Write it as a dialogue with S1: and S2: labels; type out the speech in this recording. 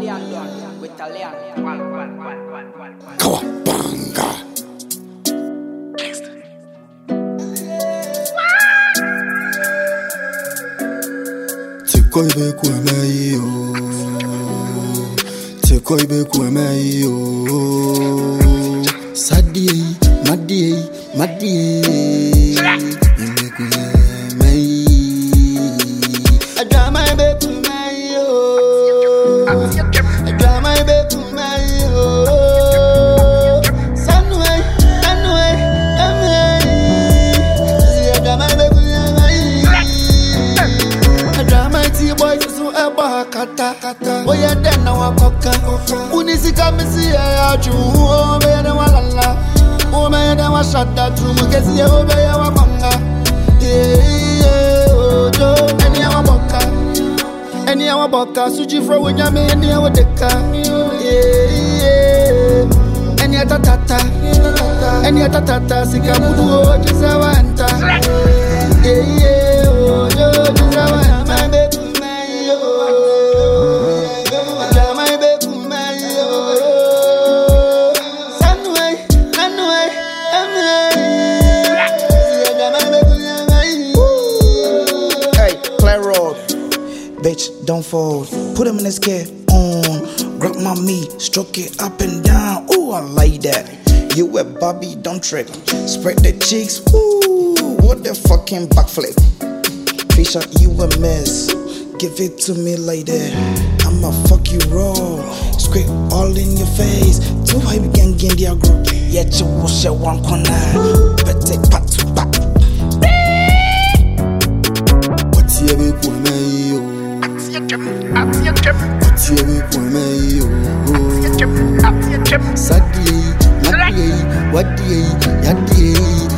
S1: Kawabanga. Tekoibe kuemeyo, tekoibe kuemeyo. Sadie, madie, madie. Ime kuemeyo. Adama ibe kuemeyo. Adama ibe kuemeyo. Sanwe, sanwe, sanwe. Adama ibe kuemeyo. Adama iti boy so eba kata kata. Oya den na wakoka. Unisika misi ya achu. Oya den walala. Oya den wa shada tru. Mukesi ya oya wa banga. Eni ya waboka. Eni ya waboka. Suji fro winyame eni ya wadeka. Eni ya tatata. Eni ya tatata. Sika mudu o jisa wanta. Jisa wanta.
S2: Bitch, don't fold. Put him in his care on. Grab my meat, stroke it up and down. Ooh, I like that. You a Bobby, don't trip. Spread the cheeks. Ooh, what the fucking backflip. Fisher, you a mess. Give it to me like that. I'ma fuck you raw. Scrape all in your face. Too high, we can get the group. Yet you will share one corner. But take back to back.
S1: What's your big kuemeyo? Tiebe kuemeyo. Sadie, madie, wadie, yadie.